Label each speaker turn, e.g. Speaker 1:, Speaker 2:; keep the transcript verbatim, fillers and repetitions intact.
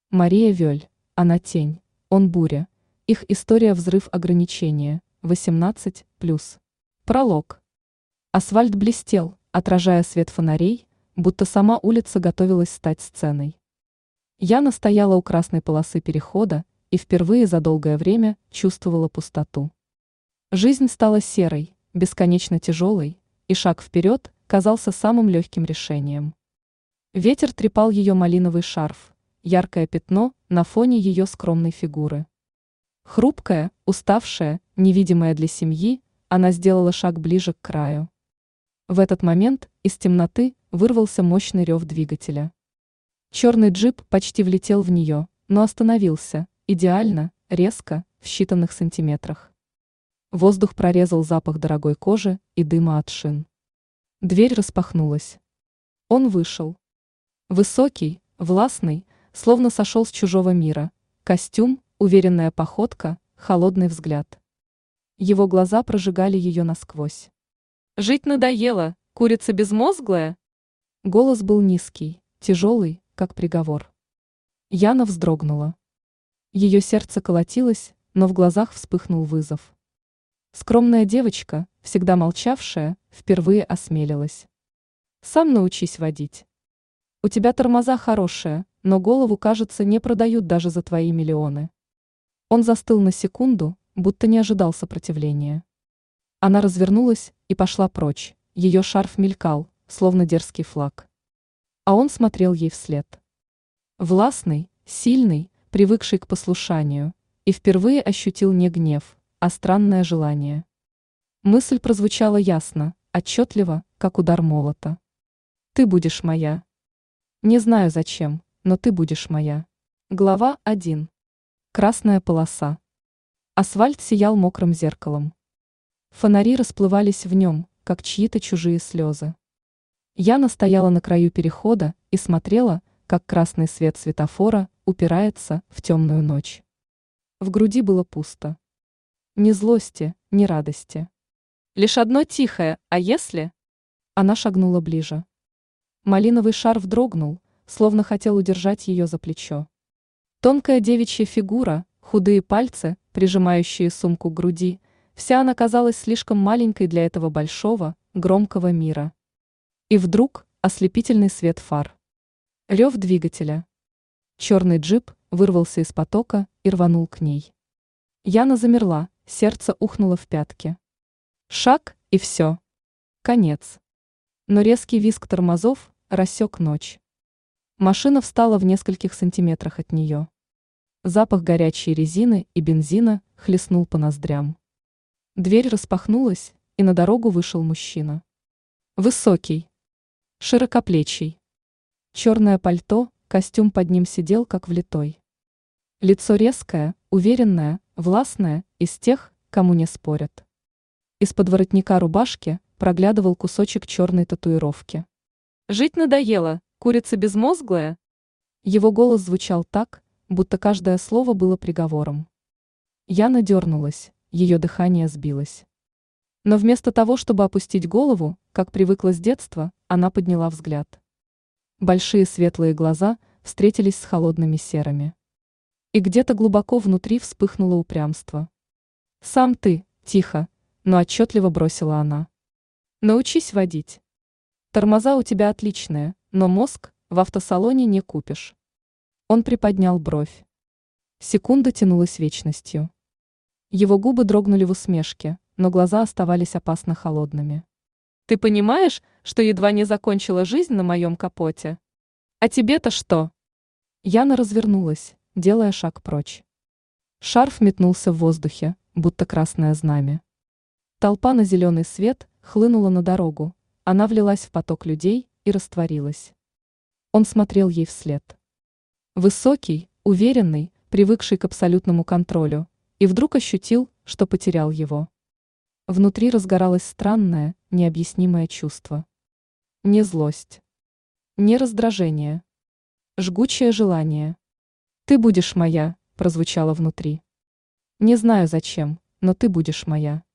Speaker 1: Мария Вёль, она тень, он буря. Их история взрыв ограничения, восемнадцать плюс. Пролог. Асфальт блестел, отражая свет фонарей, будто сама улица готовилась стать сценой. Яна стояла у красной полосы перехода и впервые за долгое время чувствовала пустоту. Жизнь стала серой, бесконечно тяжелой, и шаг вперед казался самым легким решением. Ветер трепал ее малиновый шарф, яркое пятно на фоне ее скромной фигуры. Хрупкая, уставшая, невидимая для семьи, она сделала шаг ближе к краю. В этот момент из темноты вырвался мощный рев двигателя. Черный джип почти влетел в нее, но остановился, идеально, резко, в считанных сантиметрах. Воздух прорезал запах дорогой кожи и дыма от шин. Дверь распахнулась. Он вышел. Высокий, властный, словно сошел с чужого мира, костюм, уверенная походка, холодный взгляд. Его глаза прожигали ее насквозь. «Жить надоело, курица безмозглая?» Голос был низкий, тяжелый, как приговор. Яна вздрогнула. Ее сердце колотилось, но в глазах вспыхнул вызов. Скромная девочка, всегда молчавшая, впервые осмелилась. «Сам научись водить. У тебя тормоза хорошие, но голову, кажется, не продают даже за твои миллионы». Он застыл на секунду, будто не ожидал сопротивления. Она развернулась и пошла прочь, ее шарф мелькал, словно дерзкий флаг. А он смотрел ей вслед. Властный, сильный, привыкший к послушанию, и впервые ощутил не гнев, а странное желание. Мысль прозвучала ясно, отчетливо, как удар молота. «Ты будешь моя. Не знаю зачем, но ты будешь моя». Глава один. Красная полоса. Асфальт сиял мокрым зеркалом. Фонари расплывались в нем, как чьи-то чужие слезы. Яна стояла на краю перехода и смотрела, как красный свет светофора упирается в темную ночь. В груди было пусто. Ни злости, ни радости. Лишь одно тихое «а если?». Она шагнула ближе. Малиновый шарф дрогнул, словно хотел удержать ее за плечо. Тонкая девичья фигура, худые пальцы, прижимающие сумку к груди, вся она казалась слишком маленькой для этого большого, громкого мира. И вдруг ослепительный свет фар. Рев двигателя. Черный джип вырвался из потока и рванул к ней. Яна замерла, сердце ухнуло в пятки. Шаг, и все. Конец. Но резкий визг тормозов рассек ночь. Машина встала в нескольких сантиметрах от нее. Запах горячей резины и бензина хлестнул по ноздрям. Дверь распахнулась, и на дорогу вышел мужчина. Высокий, широкоплечий. Черное пальто, костюм под ним сидел как влитой. Лицо резкое, уверенное, властное, из тех, кому не спорят. Из-под воротника рубашки проглядывал кусочек черной татуировки. «Жить надоело, курица безмозглая?» Его голос звучал так, будто каждое слово было приговором. Яна дернулась, ее дыхание сбилось. Но вместо того, чтобы опустить голову, как привыкла с детства, она подняла взгляд. Большие светлые глаза встретились с холодными серыми. И где-то глубоко внутри вспыхнуло упрямство. «Сам ты», тихо, но отчетливо бросила она. «Научись водить. Тормоза у тебя отличные, но мозг в автосалоне не купишь». Он приподнял бровь. Секунда тянулась вечностью. Его губы дрогнули в усмешке, но глаза оставались опасно холодными. «Ты понимаешь, что едва не закончила жизнь на моем капоте? А тебе-то что?» Яна развернулась, делая шаг прочь. Шарф метнулся в воздухе, будто красное знамя. Толпа на зеленый свет хлынула на дорогу, она влилась в поток людей и растворилась. Он смотрел ей вслед. Высокий, уверенный, привыкший к абсолютному контролю, и вдруг ощутил, что потерял его. Внутри разгоралось странное, необъяснимое чувство. Не злость, не раздражение, жгучее желание. «Ты будешь моя», прозвучало внутри. «Не знаю зачем, но ты будешь моя».